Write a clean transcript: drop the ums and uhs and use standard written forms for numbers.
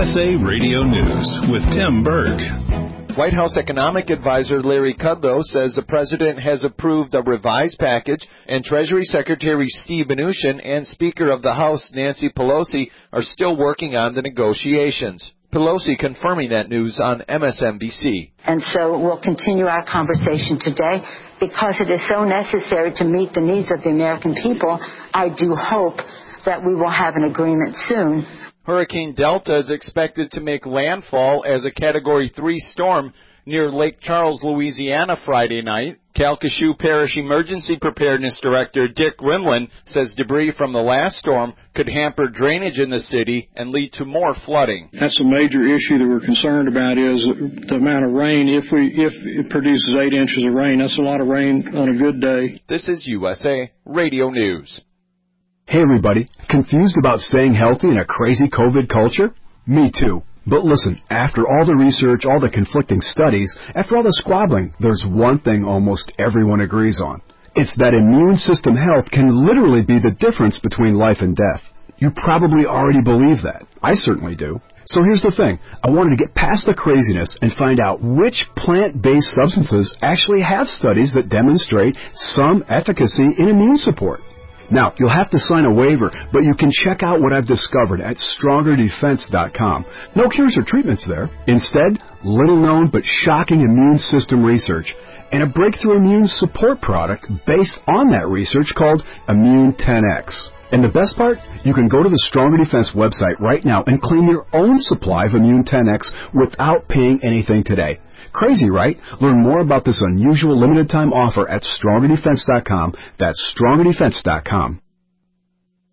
USA Radio News with Tim Berg. White House economic advisor Larry Kudlow says the president has approved a revised package, and Treasury Secretary Steve Mnuchin and Speaker of the House Nancy Pelosi are still working on the negotiations. Pelosi confirming that news on MSNBC. And so we'll continue our conversation today because it is so necessary to meet the needs of the American people. I do hope that we will have an agreement soon. Hurricane Delta is expected to make landfall as a Category 3 storm near Lake Charles, Louisiana, Friday night. Calcasieu Parish Emergency Preparedness Director Dick Rimland says debris from the last storm could hamper drainage in the city and lead to more flooding. That's a major issue that we're concerned about is the amount of rain. If it produces 8 inches of rain, that's a lot of rain on a good day. This is USA Radio News. Hey everybody, confused about staying healthy in a crazy COVID culture? Me too. But listen, after all the research, all the conflicting studies, after all the squabbling, there's one thing almost everyone agrees on. It's that immune system health can literally be the difference between life and death. You probably already believe that. I certainly do. So here's the thing. I wanted to get past the craziness and find out which plant-based substances actually have studies that demonstrate some efficacy in immune support. Now, you'll have to sign a waiver, but you can check out what I've discovered at StrongerDefense.com. No cures or treatments there. Instead, little-known but shocking immune system research and a breakthrough immune support product based on that research called Immune 10X. And the best part? You can go to the Stronger Defense website right now and claim your own supply of Immune 10X without paying anything today. Crazy, right? Learn more about this unusual limited-time offer at StrongerDefense.com. That's StrongerDefense.com.